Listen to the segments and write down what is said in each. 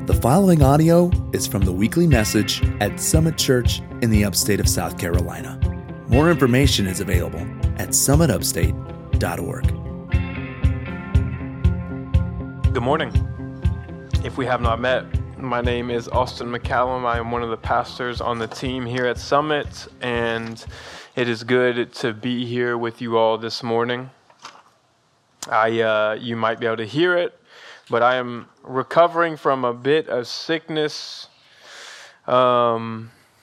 The following audio is from the weekly message at Summit Church in the upstate of South Carolina. More information is available at summitupstate.org. Good morning. If we have not met, my name is Austin McCallum. I am one of the pastors on the team here at Summit, and it is good to be here with you all this morning. You might be able to hear it, but I am recovering from a bit of sickness. So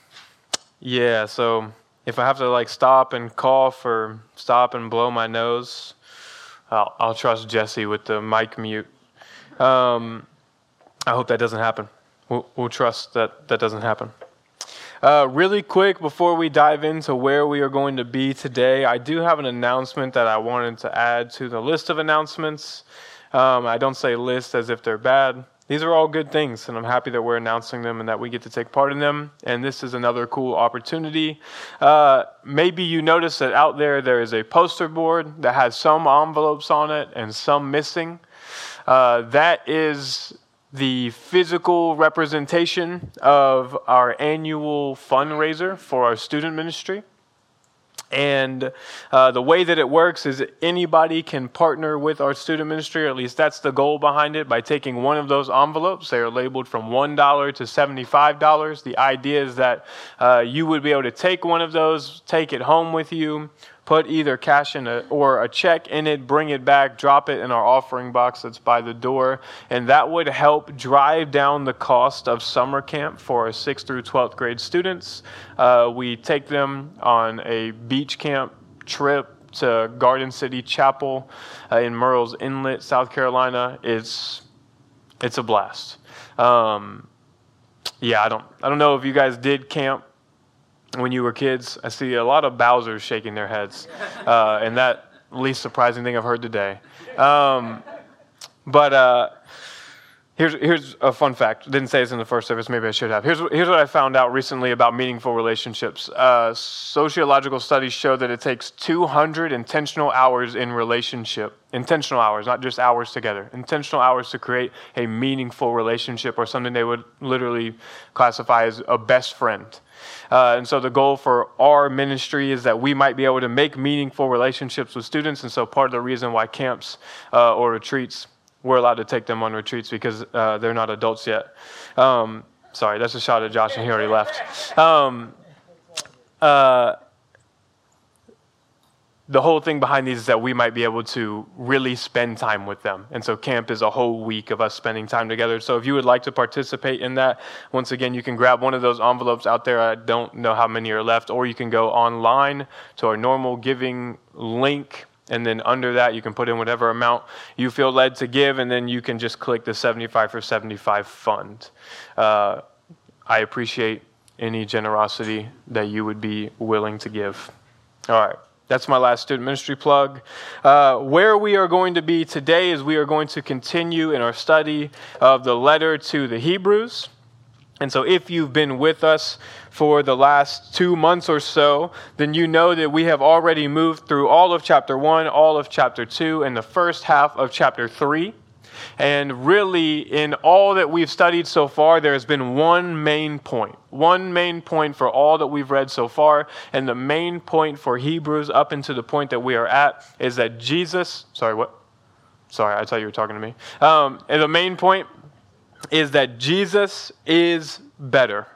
if I have to stop and cough or stop and blow my nose, I'll trust Jesse with the mic mute. I hope that doesn't happen. We'll trust that doesn't happen. Really quick, before we dive into where we are going to be today, I do have an announcement that I wanted to add to the list of announcements. I don't say list as if they're bad. These are all good things, and I'm happy that we're announcing them and that we get to take part in them, and this is another cool opportunity. Maybe you notice that out there is a poster board that has some envelopes on it and some missing. That is the physical representation of our annual fundraiser for our student ministry. And the way that it works is anybody can partner with our student ministry, or at least that's the goal behind it, by taking one of those envelopes. They are labeled from $1 to $75. The idea is that you would be able to take one of those, take it home with you, put either cash in or a check in it, bring it back, drop it in our offering box that's by the door, and that would help drive down the cost of summer camp for our 6th through 12th grade students. We take them on a beach camp trip to Garden City Chapel in Murrells Inlet, South Carolina. It's a blast. I don't know if you guys did camp when you were kids. I see a lot of Bowsers shaking their heads, and that least surprising thing I've heard today. Here's a fun fact. Didn't say this in the first service. Maybe I should have. Here's what I found out recently about meaningful relationships. Sociological studies show that it takes 200 intentional hours in relationship. Intentional hours, not just hours together. Intentional hours to create a meaningful relationship, or something they would literally classify as a best friend. And so the goal for our ministry is that we might be able to make meaningful relationships with students. And so part of the reason why camps or retreats, we're allowed to take them on retreats because they're not adults yet. Sorry, that's a shot at Josh, and he already left. The whole thing behind these is that we might be able to really spend time with them. And so camp is a whole week of us spending time together. So if you would like to participate in that, once again, you can grab one of those envelopes out there. I don't know how many are left. Or you can go online to our normal giving link, and then under that, you can put in whatever amount you feel led to give, and then you can just click the 75 for 75 fund. I appreciate any generosity that you would be willing to give. All right. That's my last student ministry plug. Where we are going to be today is we are going to continue in our study of the letter to the Hebrews. And so if you've been with us for the last 2 months or so, then you know that we have already moved through all of chapter 1, all of chapter 2, and the first half of chapter 3. And really, in all that we've studied so far, there has been one main point for all that we've read so far. And the main point for Hebrews up into the point that we are at is that Jesus, Sorry, I thought you were talking to me. And the main point is that Jesus is better.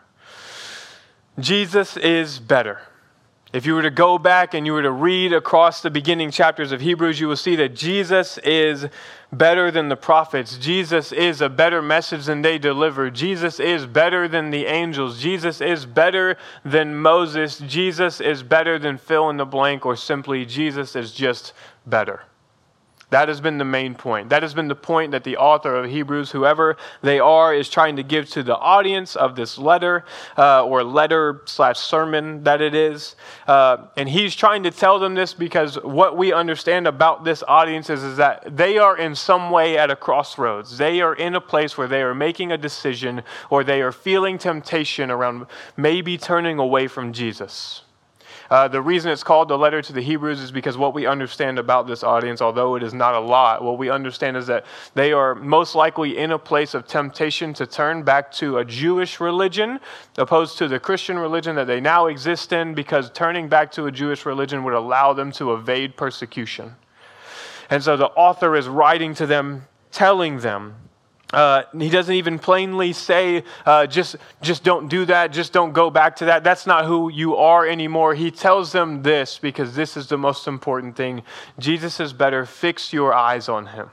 Jesus is better. If you were to go back and you were to read across the beginning chapters of Hebrews, you will see that Jesus is better than the prophets. Jesus is a better message than they delivered. Jesus is better than the angels. Jesus is better than Moses. Jesus is better than fill in the blank, or simply Jesus is just better. That has been the main point. That has been the point that the author of Hebrews, whoever they are, is trying to give to the audience of this letter, or letter/sermon that it is. And he's trying to tell them this because what we understand about this audience is that they are in some way at a crossroads. They are in a place where they are making a decision, or they are feeling temptation around maybe turning away from Jesus. The reason it's called the letter to the Hebrews is because what we understand about this audience, although it is not a lot, what we understand is that they are most likely in a place of temptation to turn back to a Jewish religion opposed to the Christian religion that they now exist in, because turning back to a Jewish religion would allow them to evade persecution. And so the author is writing to them, telling them, he doesn't even plainly say, just don't do that, just don't go back to that. That's not who you are anymore. He tells them this because this is the most important thing. Jesus is better. Fix your eyes on him.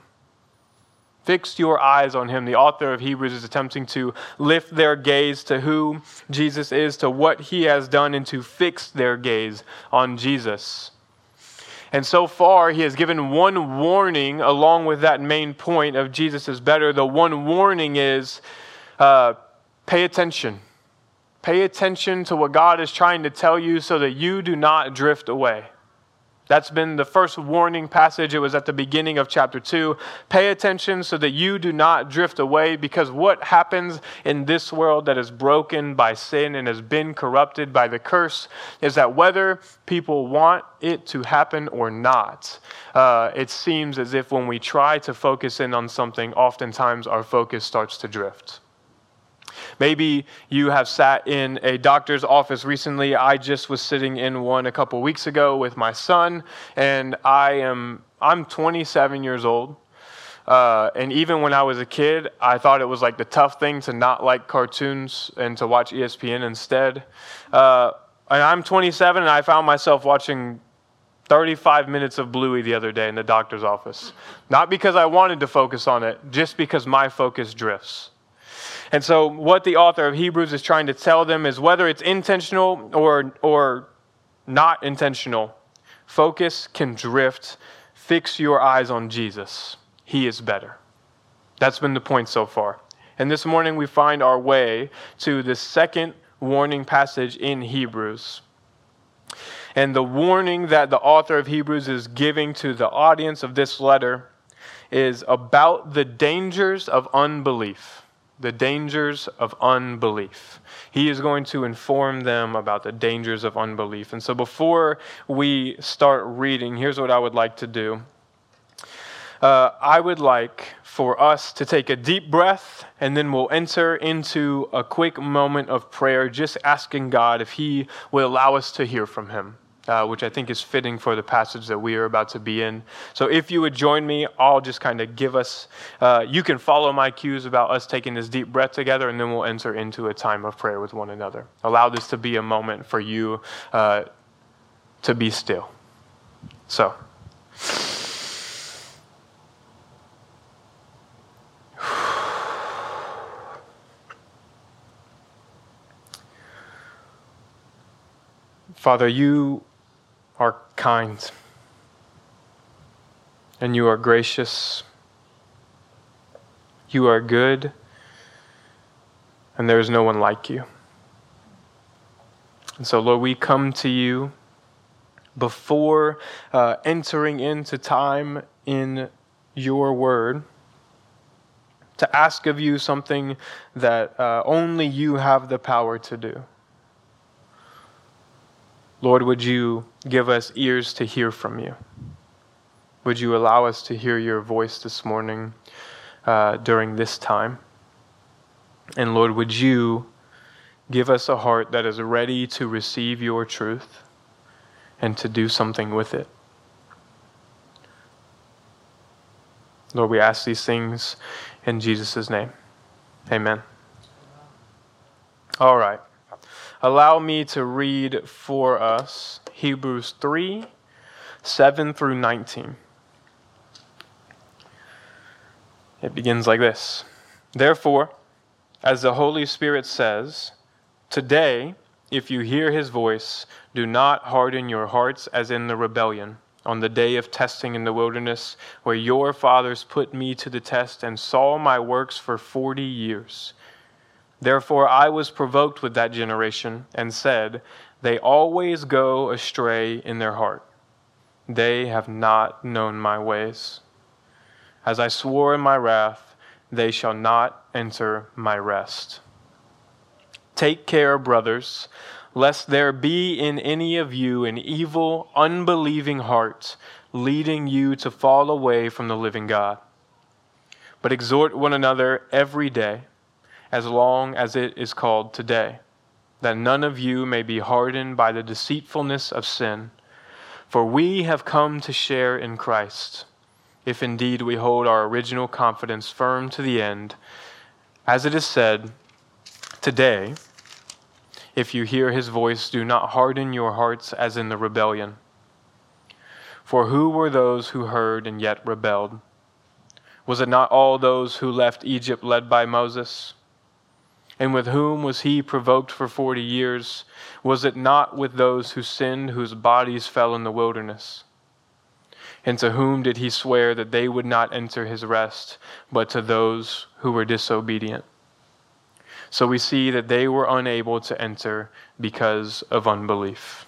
Fix your eyes on him. The author of Hebrews is attempting to lift their gaze to who Jesus is, to what he has done, and to fix their gaze on Jesus. And so far, he has given one warning along with that main point of Jesus is better. The one warning is pay attention. Pay attention to what God is trying to tell you so that you do not drift away. That's been the first warning passage. It was at the beginning of chapter 2. Pay attention so that you do not drift away, because what happens in this world that is broken by sin and has been corrupted by the curse is that whether people want it to happen or not, it seems as if when we try to focus in on something, oftentimes our focus starts to drift. Maybe you have sat in a doctor's office recently. I just was sitting in one a couple weeks ago with my son, and I'm 27 years old. And even when I was a kid, I thought it was like the tough thing to not like cartoons and to watch ESPN instead. And I'm 27, and I found myself watching 35 minutes of Bluey the other day in the doctor's office. Not because I wanted to focus on it, just because my focus drifts. And so what the author of Hebrews is trying to tell them is whether it's intentional or not intentional, focus can drift. Fix your eyes on Jesus. He is better. That's been the point so far. And this morning we find our way to the second warning passage in Hebrews. And the warning that the author of Hebrews is giving to the audience of this letter is about the dangers of unbelief. The dangers of unbelief. He is going to inform them about the dangers of unbelief. And so before we start reading, here's what I would like to do. I would like for us to take a deep breath, and then we'll enter into a quick moment of prayer, just asking God if he will allow us to hear from him. Which I think is fitting for the passage that we are about to be in. So if you would join me, I'll just kind of give us, you can follow my cues about us taking this deep breath together, and then we'll enter into a time of prayer with one another. Allow this to be a moment for you to be still. So. Father, you are kind, and you are gracious. You are good, and there is no one like you. And so, Lord, we come to you before entering into time in your word to ask of you something that only you have the power to do. Lord, would you give us ears to hear from you? Would you allow us to hear your voice this morning during this time? And Lord, would you give us a heart that is ready to receive your truth and to do something with it? Lord, we ask these things in Jesus' name. Amen. All right. Allow me to read for us Hebrews 3, 7 through 19. It begins like this. Therefore, as the Holy Spirit says, today, if you hear his voice, do not harden your hearts as in the rebellion on the day of testing in the wilderness, where your fathers put me to the test and saw my works for 40 years. Therefore I was provoked with that generation and said, they always go astray in their heart. They have not known my ways. As I swore in my wrath, they shall not enter my rest. Take care, brothers, lest there be in any of you an evil, unbelieving heart, leading you to fall away from the living God. But exhort one another every day, as long as it is called today, that none of you may be hardened by the deceitfulness of sin. For we have come to share in Christ, if indeed we hold our original confidence firm to the end. As it is said, today, if you hear his voice, do not harden your hearts as in the rebellion. For who were those who heard and yet rebelled? Was it not all those who left Egypt led by Moses? And with whom was he provoked for 40 years? Was it not with those who sinned, whose bodies fell in the wilderness? And to whom did he swear that they would not enter his rest, but to those who were disobedient? So we see that they were unable to enter because of unbelief.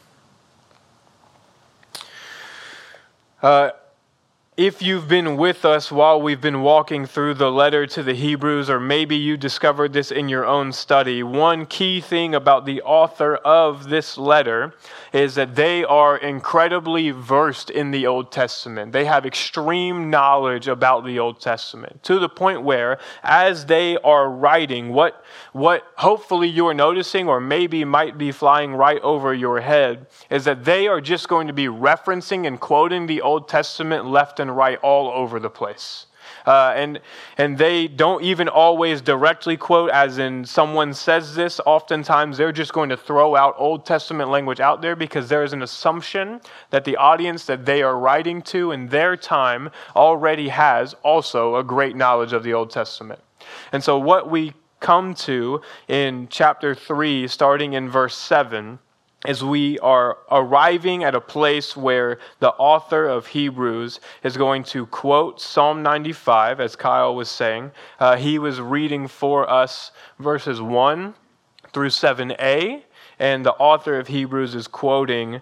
If you've been with us while we've been walking through the letter to the Hebrews, or maybe you discovered this in your own study, one key thing about the author of this letter is that they are incredibly versed in the Old Testament. They have extreme knowledge about the Old Testament, to the point where, as they are writing, what hopefully you are noticing, or maybe might be flying right over your head, is that they are just going to be referencing and quoting the Old Testament left and right all over the place. And they don't even always directly quote, as in someone says this. Oftentimes they're just going to throw out Old Testament language out there because there is an assumption that the audience that they are writing to in their time already has also a great knowledge of the Old Testament. And so what we come to in chapter 3, starting in verse 7, as we are arriving at a place where the author of Hebrews is going to quote Psalm 95, as Kyle was saying. He was reading for us verses 1 through 7a, and the author of Hebrews is quoting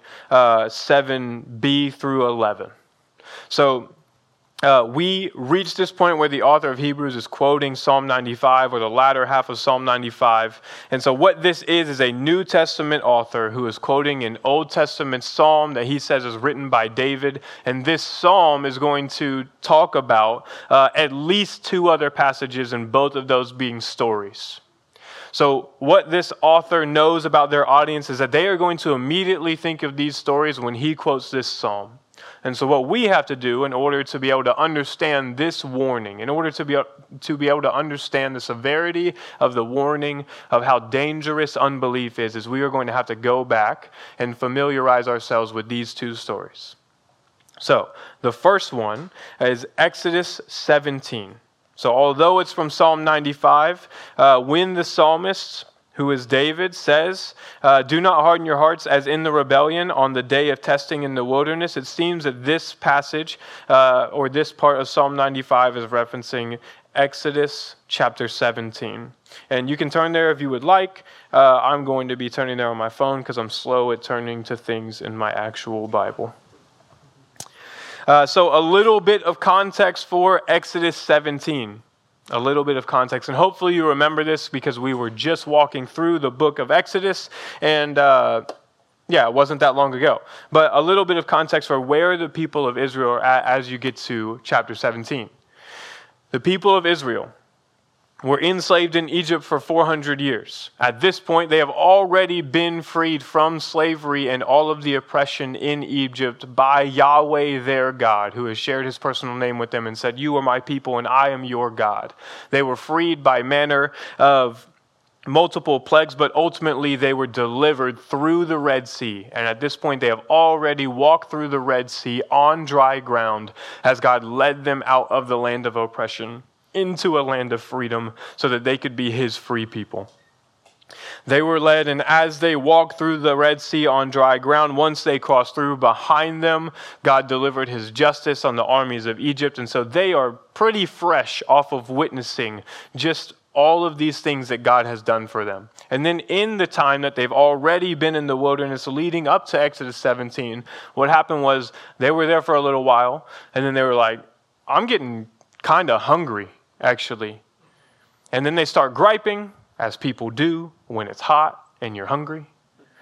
7b through 11. So we reach this point where the author of Hebrews is quoting Psalm 95, or the latter half of Psalm 95. And so what this is a New Testament author who is quoting an Old Testament psalm that he says is written by David. And this psalm is going to talk about at least two other passages, and both of those being stories. So what this author knows about their audience is that they are going to immediately think of these stories when he quotes this psalm. And so what we have to do in order to be able to understand this warning, in order to be able to understand the severity of the warning of how dangerous unbelief is we are going to have to go back and familiarize ourselves with these two stories. So the first one is Exodus 17. So although it's from Psalm 95, when the psalmist, who is David, says, do not harden your hearts as in the rebellion on the day of testing in the wilderness, it seems that this passage, or this part of Psalm 95 is referencing Exodus chapter 17. And you can turn there if you would like. I'm going to be turning there on my phone because I'm slow at turning to things in my actual Bible. So a little bit of context for Exodus 17. A little bit of context, and hopefully you remember this because we were just walking through the book of Exodus, and it wasn't that long ago. But a little bit of context for where the people of Israel are at as you get to chapter 17. The people of Israel were enslaved in Egypt for 400 years. At this point, they have already been freed from slavery and all of the oppression in Egypt by Yahweh, their God, who has shared his personal name with them and said, "You are my people and I am your God." They were freed by manner of multiple plagues, but ultimately they were delivered through the Red Sea. And at this point, they have already walked through the Red Sea on dry ground as God led them out of the land of oppression into a land of freedom so that they could be his free people. They were led, and as they walked through the Red Sea on dry ground, once they crossed through, behind them, God delivered his justice on the armies of Egypt. And so they are pretty fresh off of witnessing just all of these things that God has done for them. And then in the time that they've already been in the wilderness leading up to Exodus 17, what happened was they were there for a little while, and then they were like, I'm getting kind of hungry, actually. And then they start griping, as people do when it's hot and you're hungry.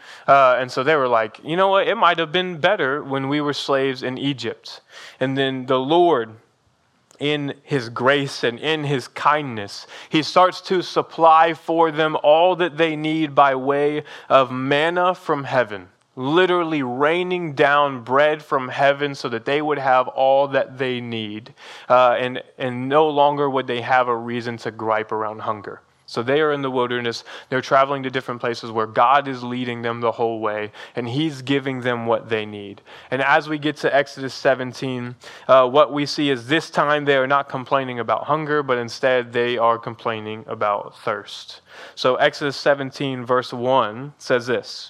And so they were like, you know what? It might have been better when we were slaves in Egypt. And then the Lord, in his grace and in his kindness, he starts to supply for them all that they need by way of manna from heaven, literally raining down bread from heaven so that they would have all that they need. And no longer would they have a reason to gripe around hunger. So they are in the wilderness. They're traveling to different places where God is leading them the whole way, and he's giving them what they need. And as we get to Exodus 17, what we see is this time they are not complaining about hunger, but instead they are complaining about thirst. So Exodus 17 verse 1 says this: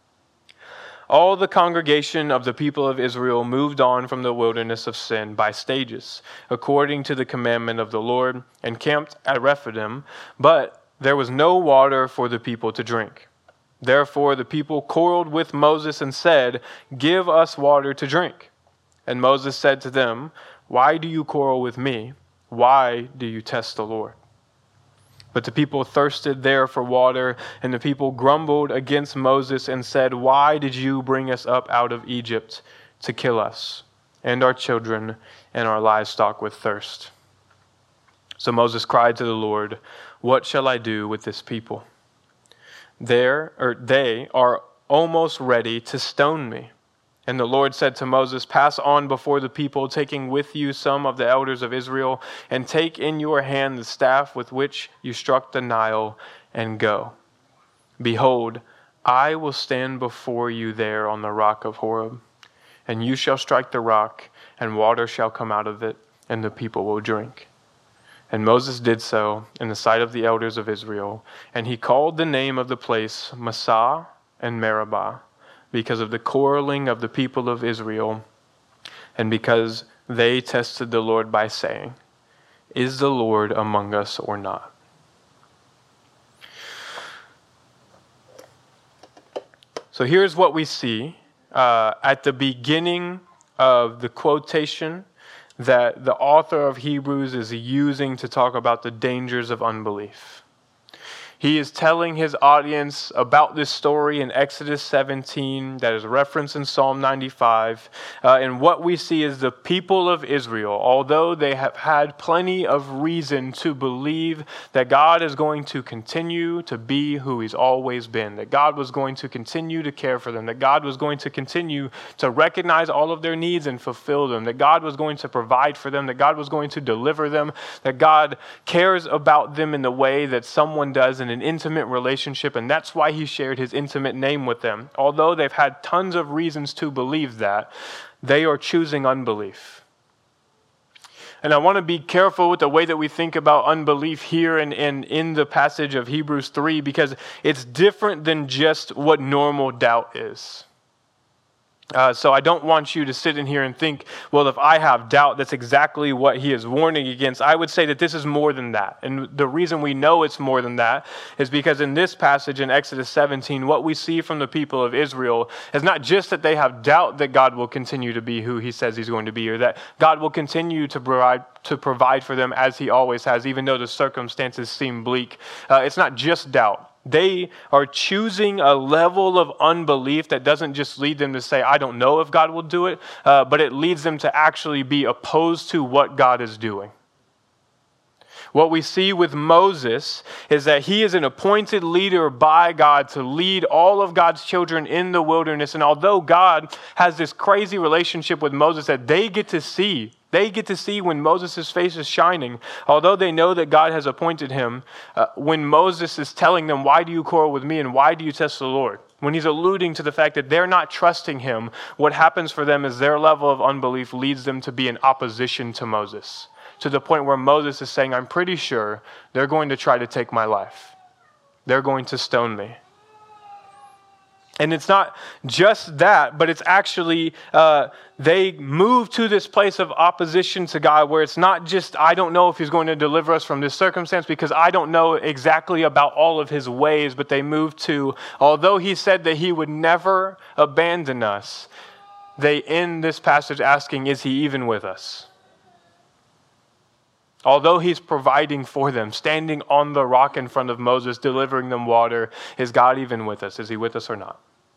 All the congregation of the people of Israel moved on from the wilderness of sin by stages, according to the commandment of the Lord, and camped at Rephidim, but there was no water for the people to drink. Therefore the people quarreled with Moses and said, Give us water to drink. And Moses said to them, Why do you quarrel with me? Why do you test the Lord? But the people thirsted there for water, and the people grumbled against Moses and said, Why did you bring us up out of Egypt to kill us and our children and our livestock with thirst? So Moses cried to the Lord, What shall I do with this people? They are almost ready to stone me. And the Lord said to Moses, Pass on before the people, taking with you some of the elders of Israel, and take in your hand the staff with which you struck the Nile, and go. Behold, I will stand before you there on the rock of Horeb, and you shall strike the rock, and water shall come out of it, and the people will drink. And Moses did so in the sight of the elders of Israel, and he called the name of the place Massah and Meribah, because of the quarreling of the people of Israel, and because they tested the Lord by saying, Is the Lord among us or not? So here's what we see at the beginning of the quotation that the author of Hebrews is using to talk about the dangers of unbelief. He is telling his audience about this story in Exodus 17 that is referenced in Psalm 95. And what we see is the people of Israel, although they have had plenty of reason to believe that God is going to continue to be who he's always been, that God was going to continue to care for them, that God was going to continue to recognize all of their needs and fulfill them, that God was going to provide for them, that God was going to deliver them, that God cares about them in the way that someone does in an intimate relationship, and that's why he shared his intimate name with them. Although they've had tons of reasons to believe that, they are choosing unbelief. And I want to be careful with the way that we think about unbelief here and in the passage of Hebrews 3, because it's different than just what normal doubt is. So I don't want you to sit in here and think, well, if I have doubt, that's exactly what he is warning against. I would say that this is more than that. And the reason we know it's more than that is because in this passage in Exodus 17, what we see from the people of Israel is not just that they have doubt that God will continue to be who he says he's going to be, or that God will continue to provide for them as he always has, even though the circumstances seem bleak. It's not just doubt. They are choosing a level of unbelief that doesn't just lead them to say, I don't know if God will do it, but it leads them to actually be opposed to what God is doing. What we see with Moses is that he is an appointed leader by God to lead all of God's children in the wilderness. And although God has this crazy relationship with Moses that they get to see when Moses' face is shining, although they know that God has appointed him, when Moses is telling them, why do you quarrel with me and why do you test the Lord? When he's alluding to the fact that they're not trusting him, what happens for them is their level of unbelief leads them to be in opposition to Moses, to the point where Moses is saying, I'm pretty sure they're going to try to take my life. They're going to stone me. And it's not just that, but it's actually they move to this place of opposition to God where it's not just, I don't know if he's going to deliver us from this circumstance because I don't know exactly about all of his ways, but they move to, although he said that he would never abandon us, they end this passage asking, is he even with us? Although he's providing for them, standing on the rock in front of Moses, delivering them water, is God even with us? Is he with us or not?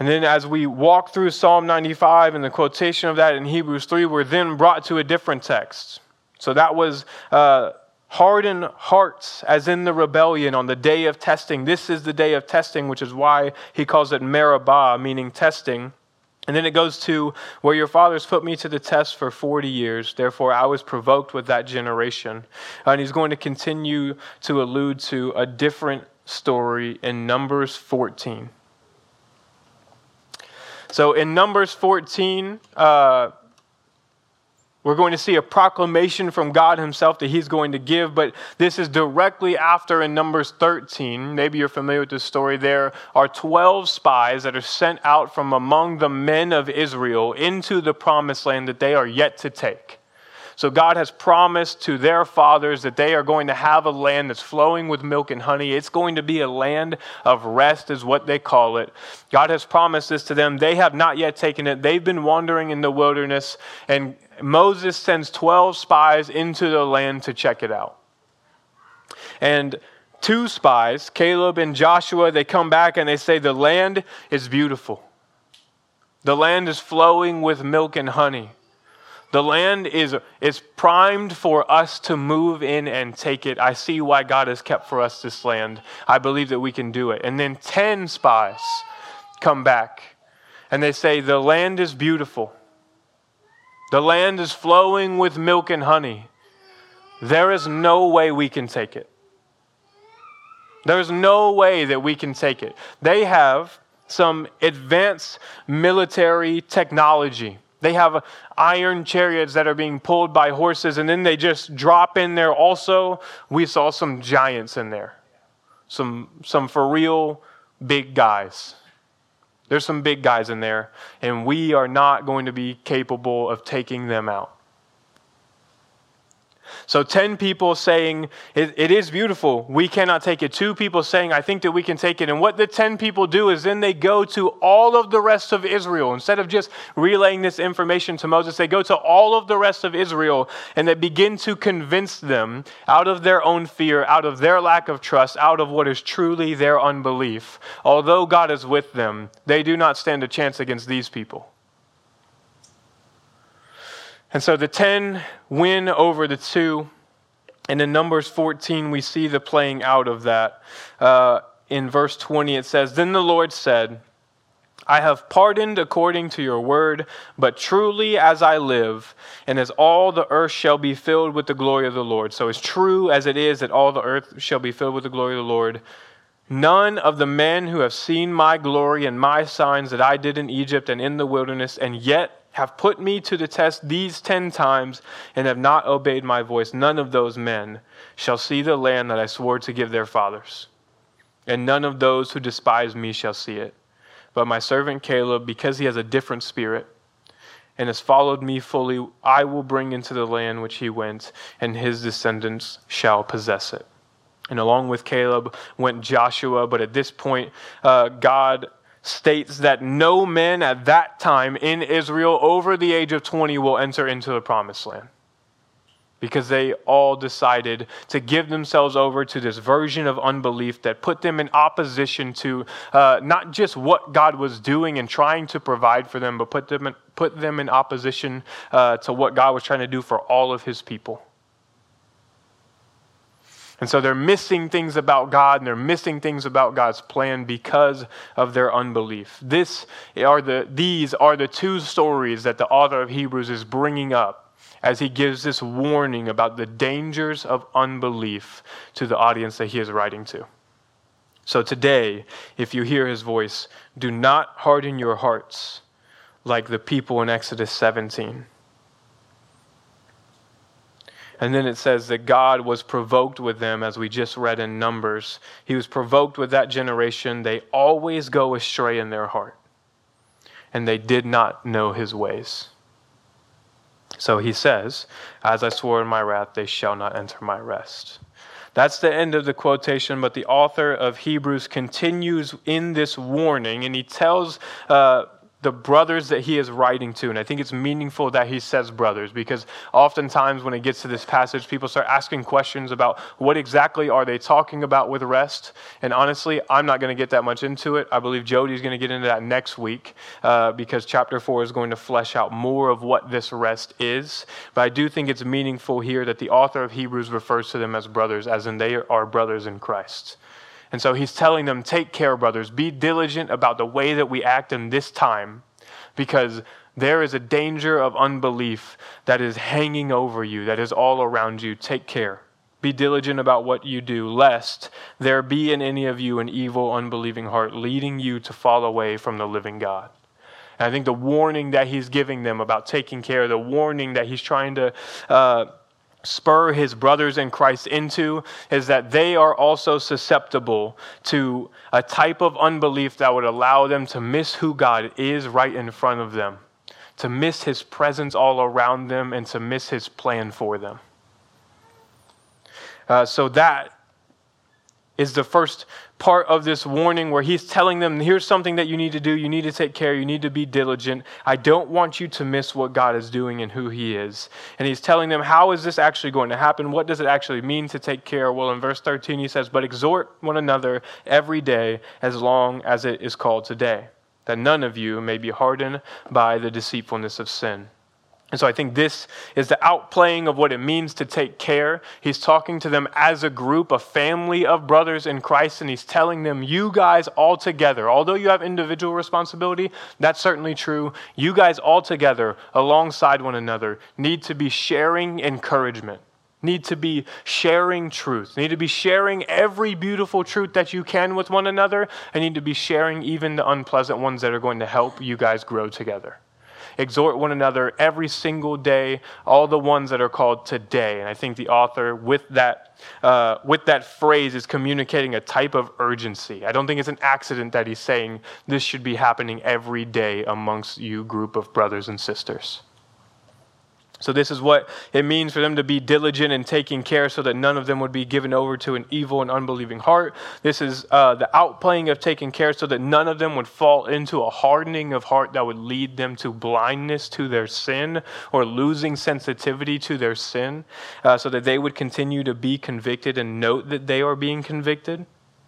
And then as we walk through Psalm 95 and the quotation of that in Hebrews 3, we're then brought to a different text. So that was harden hearts as in the rebellion on the day of testing. This is the day of testing, which is why he calls it Meribah, meaning testing. And then it goes to where your fathers put me to the test for 40 years. Therefore, I was provoked with that generation. And he's going to continue to allude to a different story in Numbers 14. So in Numbers 14, we're going to see a proclamation from God himself that he's going to give, but this is directly after in Numbers 13. Maybe you're familiar with this story. There are 12 spies that are sent out from among the men of Israel into the promised land that they are yet to take. So God has promised to their fathers that they are going to have a land that's flowing with milk and honey. It's going to be a land of rest is what they call it. God has promised this to them. They have not yet taken it. They've been wandering in the wilderness, and Moses sends 12 spies into the land to check it out. And 2 spies, Caleb and Joshua, they come back and they say, the land is beautiful. The land is flowing with milk and honey. The land is primed for us to move in and take it. I see why God has kept for us this land. I believe that we can do it. And then 10 spies come back and they say, the land is beautiful. The land is flowing with milk and honey. There is no way we can take it. There's no way that we can take it. They have some advanced military technology. They have iron chariots that are being pulled by horses, and then they just drop in there also. We saw some giants in there. Some for real big guys. There's some big guys in there, and we are not going to be capable of taking them out. So 10 people saying, it is beautiful, we cannot take it. 2 people saying, I think that we can take it. And what the 10 people do is then they go to all of the rest of Israel. Instead of just relaying this information to Moses, they go to all of the rest of Israel and they begin to convince them out of their own fear, out of their lack of trust, out of what is truly their unbelief. Although God is with them, they do not stand a chance against these people. And so the 10 win over the 2. And in Numbers 14, we see the playing out of that. In verse 20, it says, Then the Lord said, I have pardoned according to your word, but truly as I live, and as all the earth shall be filled with the glory of the Lord. So as true as it is that all the earth shall be filled with the glory of the Lord, none of the men who have seen my glory and my signs that I did in Egypt and in the wilderness, and yet have put me to the test these 10 times and have not obeyed my voice, none of those men shall see the land that I swore to give their fathers. And none of those who despise me shall see it. But my servant Caleb, because he has a different spirit and has followed me fully, I will bring into the land which he went, and his descendants shall possess it. And along with Caleb went Joshua, but at this point, God states that no man at that time in Israel over the age of 20 will enter into the promised land, because they all decided to give themselves over to this version of unbelief that put them in opposition to not just what God was doing and trying to provide for them, but put them in opposition to what God was trying to do for all of his people. And so they're missing things about God, and they're missing things about God's plan because of their unbelief. These are the 2 stories that the author of Hebrews is bringing up as he gives this warning about the dangers of unbelief to the audience that he is writing to. So today, if you hear his voice, do not harden your hearts like the people in Exodus 17. And then it says that God was provoked with them, as we just read in Numbers. He was provoked with that generation. They always go astray in their heart, and they did not know his ways. So he says, as I swore in my wrath, they shall not enter my rest. That's the end of the quotation, but the author of Hebrews continues in this warning, and he tells the the brothers that he is writing to. And I think it's meaningful that he says brothers, because oftentimes when it gets to this passage, people start asking questions about what exactly are they talking about with rest. And honestly, I'm not going to get that much into it. I believe Jody's going to get into that next week because chapter 4 is going to flesh out more of what this rest is. But I do think it's meaningful here that the author of Hebrews refers to them as brothers, as in they are brothers in Christ. And so he's telling them, take care, brothers, be diligent about the way that we act in this time, because there is a danger of unbelief that is hanging over you, that is all around you. Take care. Be diligent about what you do, lest there be in any of you an evil, unbelieving heart leading you to fall away from the living God. And I think the warning that he's giving them about taking care, the warning that he's trying to spur his brothers in Christ into, is that they are also susceptible to a type of unbelief that would allow them to miss who God is right in front of them, to miss his presence all around them, and to miss his plan for them. So that is the first part of this warning, where he's telling them, here's something that you need to do. You need to take care. You need to be diligent. I don't want you to miss what God is doing and who he is. And he's telling them, how is this actually going to happen? What does it actually mean to take care? Well, in verse 13, he says, but exhort one another every day as long as it is called today, that none of you may be hardened by the deceitfulness of sin. And so I think this is the outplaying of what it means to take care. He's talking to them as a group, a family of brothers in Christ, and he's telling them, you guys all together, although you have individual responsibility, that's certainly true, you guys all together, alongside one another, need to be sharing encouragement, need to be sharing truth, need to be sharing every beautiful truth that you can with one another, and need to be sharing even the unpleasant ones that are going to help you guys grow together. Exhort one another every single day, all the ones that are called today. And I think the author, with that phrase, is communicating a type of urgency. I don't think it's an accident that he's saying this should be happening every day amongst you group of brothers and sisters. So this is what it means for them to be diligent in taking care, so that none of them would be given over to an evil and unbelieving heart. This is the outplaying of taking care, so that none of them would fall into a hardening of heart that would lead them to blindness to their sin, or losing sensitivity to their sin, so that they would continue to be convicted and note that they are being convicted.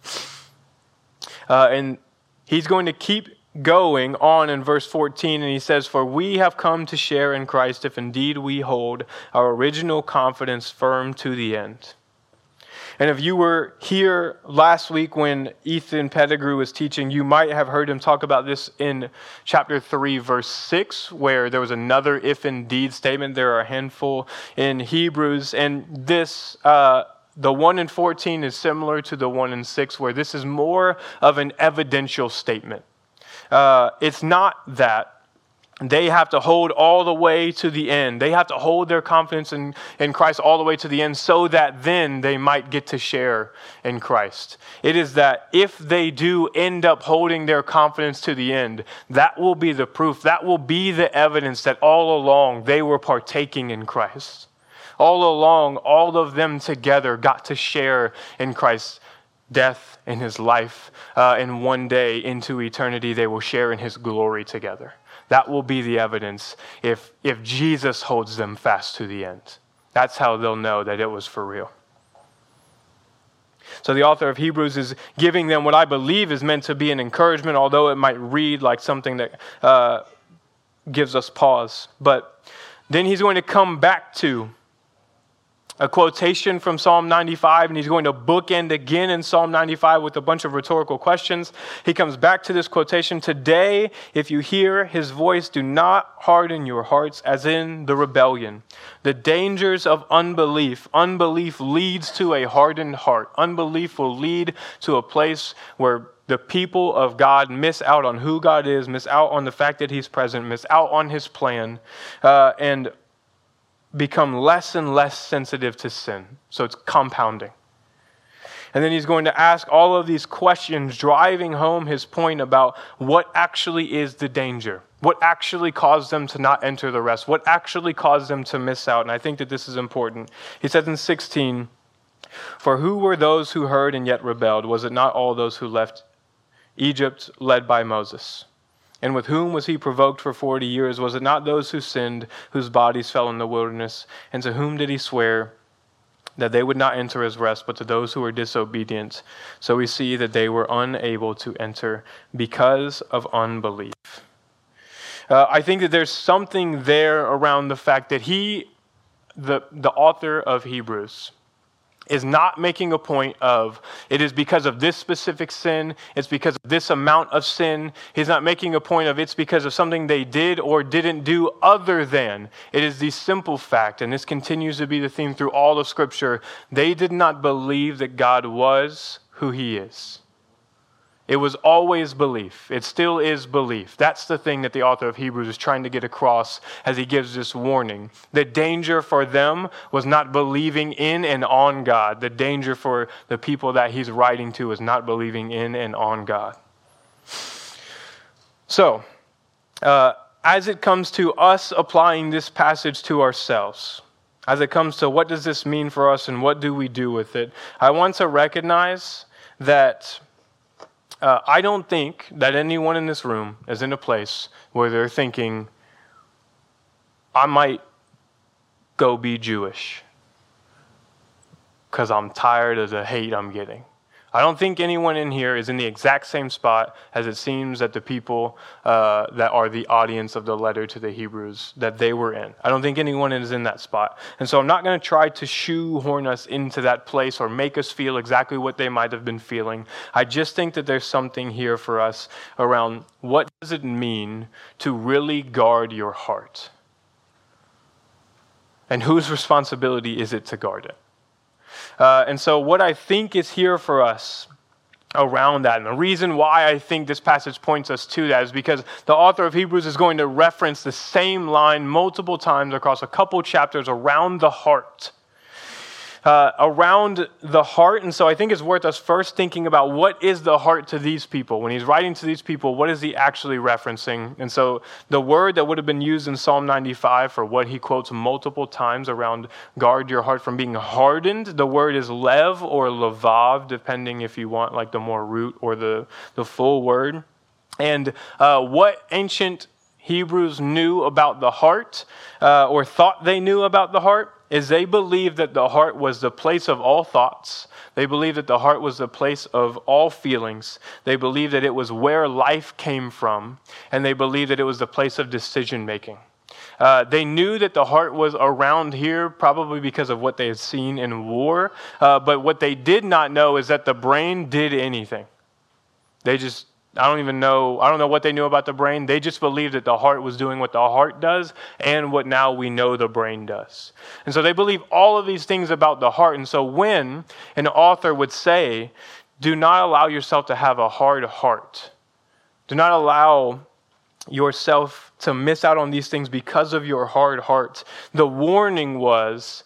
And he's going to keep going on in verse 14, and he says, for we have come to share in Christ if indeed we hold our original confidence firm to the end. And if you were here last week when Ethan Pettigrew was teaching, you might have heard him talk about this in chapter 3, verse 6, where there was another if indeed statement. There are a handful in Hebrews, and this the 1 in 14 is similar to the 1 in 6, where this is more of an evidential statement. It's not that they have to hold all the way to the end. They have to hold their confidence in Christ all the way to the end, so that then they might get to share in Christ. It is that if they do end up holding their confidence to the end, that will be the proof. That will be the evidence that all along they were partaking in Christ. All along, all of them together got to share in Christ's death and his life, and one day into eternity they will share in his glory together. That will be the evidence if Jesus holds them fast to the end. That's how they'll know that it was for real. So the author of Hebrews is giving them what I believe is meant to be an encouragement, although it might read like something that gives us pause. But then he's going to come back to a quotation from Psalm 95, and he's going to bookend again in Psalm 95 with a bunch of rhetorical questions. He comes back to this quotation, today, if you hear his voice, do not harden your hearts as in the rebellion. The dangers of unbelief. Unbelief leads to a hardened heart. Unbelief will lead to a place where the people of God miss out on who God is, miss out on the fact that he's present, miss out on his plan, and become less and less sensitive to sin. So it's compounding. And then he's going to ask all of these questions, driving home his point about what actually is the danger, what actually caused them to not enter the rest, what actually caused them to miss out. And I think that this is important. He says in 16, for who were those who heard and yet rebelled? Was it not all those who left Egypt led by Moses? And with whom was he provoked for 40 years? Was it not those who sinned, whose bodies fell in the wilderness? And to whom did he swear that they would not enter his rest, but to those who were disobedient? So we see that they were unable to enter because of unbelief. I think that there's something there around the fact that the author of Hebrews, is not making a point of, it is because of this specific sin, it's because of this amount of sin. He's not making a point of it's because of something they did or didn't do other than. It is the simple fact, and this continues to be the theme through all of Scripture, they did not believe that God was who he is. It was always belief. It still is belief. That's the thing that the author of Hebrews is trying to get across as he gives this warning. The danger for them was not believing in and on God. The danger for the people that he's writing to is not believing in and on God. So, as it comes to us applying this passage to ourselves, as it comes to what does this mean for us and what do we do with it, I want to recognize that I don't think that anyone in this room is in a place where they're thinking, I might go be Jewish because I'm tired of the hate I'm getting. I don't think anyone in here is in the exact same spot as it seems that the people that are the audience of the letter to the Hebrews, that they were in. I don't think anyone is in that spot. And so I'm not going to try to shoehorn us into that place or make us feel exactly what they might have been feeling. I just think that there's something here for us around what does it mean to really guard your heart? And whose responsibility is it to guard it? And so what I think is here for us around that, and the reason why I think this passage points us to that is because the author of Hebrews is going to reference the same line multiple times across a couple chapters around the heart. And so I think it's worth us first thinking about what is the heart to these people. When he's writing to these people, what is he actually referencing? And so the word that would have been used in Psalm 95 for what he quotes multiple times around guard your heart from being hardened, the word is lev or levav, depending if you want like the more root or the full word. And what ancient Hebrews knew about the heart, or thought they knew about the heart, is they believed that the heart was the place of all thoughts. They believed that the heart was the place of all feelings. They believed that it was where life came from, and they believed that it was the place of decision making. They knew that the heart was around here probably because of what they had seen in war, but what they did not know is that the brain did anything. I don't know what they knew about the brain. They just believed that the heart was doing what the heart does and what now we know the brain does. And so they believe all of these things about the heart. And so when an author would say, do not allow yourself to have a hard heart, do not allow yourself to miss out on these things because of your hard heart, the warning was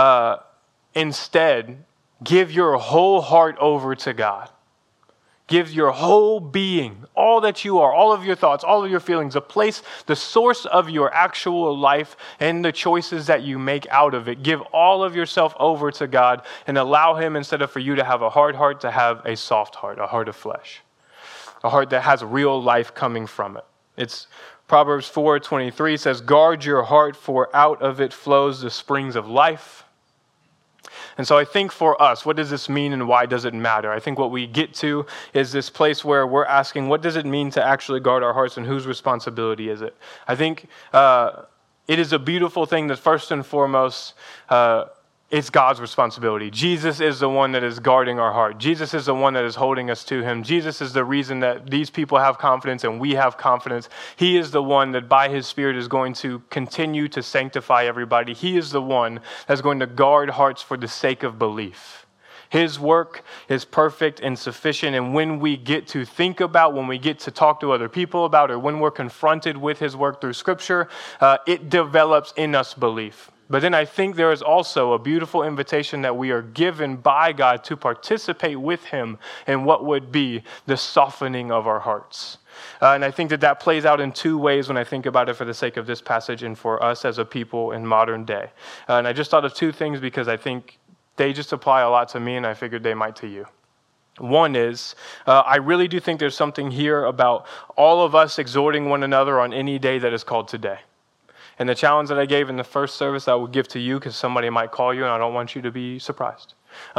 instead, give your whole heart over to God. Give your whole being, all that you are, all of your thoughts, all of your feelings, the source of your actual life and the choices that you make out of it. Give all of yourself over to God and allow him, instead of for you to have a hard heart, to have a soft heart, a heart of flesh, a heart that has real life coming from it. It's Proverbs 4:23 says, guard your heart, for out of it flows the springs of life. And so I think for us, what does this mean and why does it matter? I think what we get to is this place where we're asking, what does it mean to actually guard our hearts and whose responsibility is it? I think it is a beautiful thing that first and foremost, it's God's responsibility. Jesus is the one that is guarding our heart. Jesus is the one that is holding us to him. Jesus is the reason that these people have confidence and we have confidence. He is the one that by his Spirit is going to continue to sanctify everybody. He is the one that's going to guard hearts for the sake of belief. His work is perfect and sufficient, and when we get to think about, when we get to talk to other people about, or when we're confronted with his work through Scripture, it develops in us belief. But then I think there is also a beautiful invitation that we are given by God to participate with him in what would be the softening of our hearts. And I think that plays out in two ways when I think about it for the sake of this passage and for us as a people in modern day. And I just thought of two things because I think they just apply a lot to me and I figured they might to you. One is, I really do think there's something here about all of us exhorting one another on any day that is called today. And the challenge that I gave in the first service, I would give to you because somebody might call you and I don't want you to be surprised.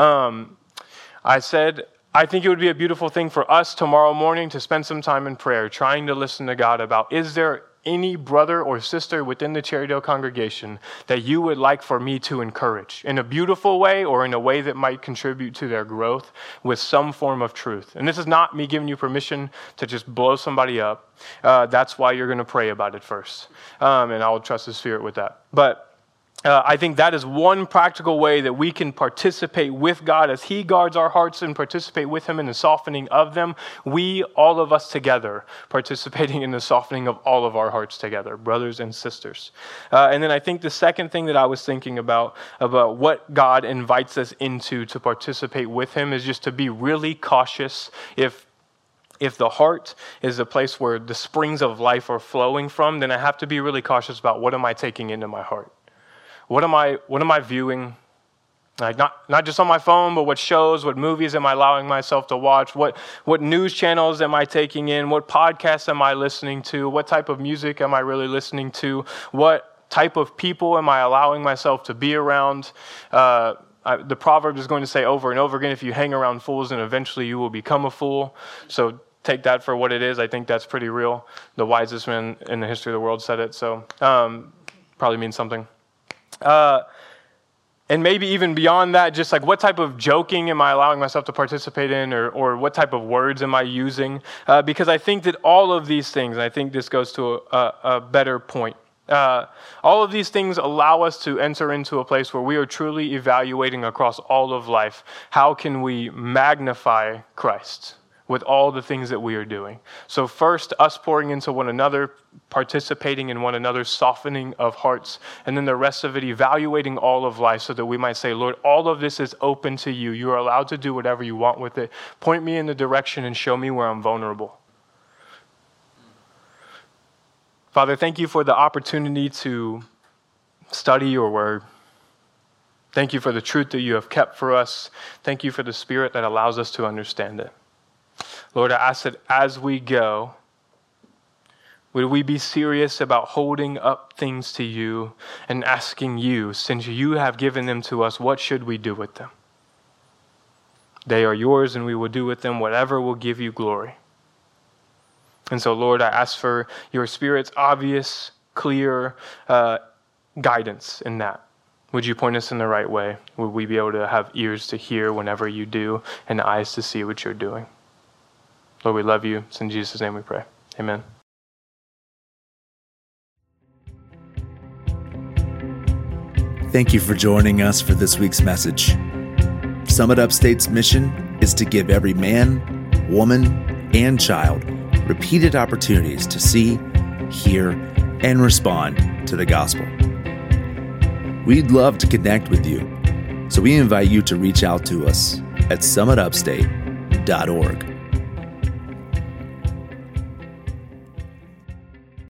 I said, I think it would be a beautiful thing for us tomorrow morning to spend some time in prayer, trying to listen to God about, is there any brother or sister within the Cherrydale congregation that you would like for me to encourage in a beautiful way or in a way that might contribute to their growth with some form of truth? And this is not me giving you permission to just blow somebody up. That's why you're going to pray about it first. And I'll trust the Spirit with that. But I think that is one practical way that we can participate with God as He guards our hearts and participate with Him in the softening of them. We, all of us together, participating in the softening of all of our hearts together, brothers and sisters. And then I think the second thing that I was thinking about what God invites us into to participate with Him is just to be really cautious. If the heart is a place where the springs of life are flowing from, then I have to be really cautious about what am I taking into my heart. What am I viewing? Like not just on my phone, but what shows, what movies am I allowing myself to watch? What news channels am I taking in? What podcasts am I listening to? What type of music am I really listening to? What type of people am I allowing myself to be around? The proverb is going to say over and over again, if you hang around fools, then eventually you will become a fool. So take that for what it is. I think that's pretty real. The wisest man in the history of the world said it, so probably means something. And maybe even beyond that, just like what type of joking am I allowing myself to participate in, or what type of words am I using? Because I think that all of these things, and I think this goes to a better point, all of these things allow us to enter into a place where we are truly evaluating across all of life, how can we magnify Christ with all the things that we are doing. So first, us pouring into one another, participating in one another's softening of hearts, and then the rest of it evaluating all of life so that we might say, Lord, all of this is open to you. You are allowed to do whatever you want with it. Point me in the direction and show me where I'm vulnerable. Father, thank you for the opportunity to study your word. Thank you for the truth that you have kept for us. Thank you for the Spirit that allows us to understand it. Lord, I ask that as we go, would we be serious about holding up things to you and asking you, since you have given them to us, what should we do with them? They are yours, and we will do with them whatever will give you glory. And so, Lord, I ask for your Spirit's obvious, clear guidance in that. Would you point us in the right way? Would we be able to have ears to hear whenever you do and eyes to see what you're doing? Lord, we love you. It's in Jesus' name we pray. Amen. Thank you for joining us for this week's message. Summit Upstate's mission is to give every man, woman, and child repeated opportunities to see, hear, and respond to the gospel. We'd love to connect with you, so we invite you to reach out to us at summitupstate.org.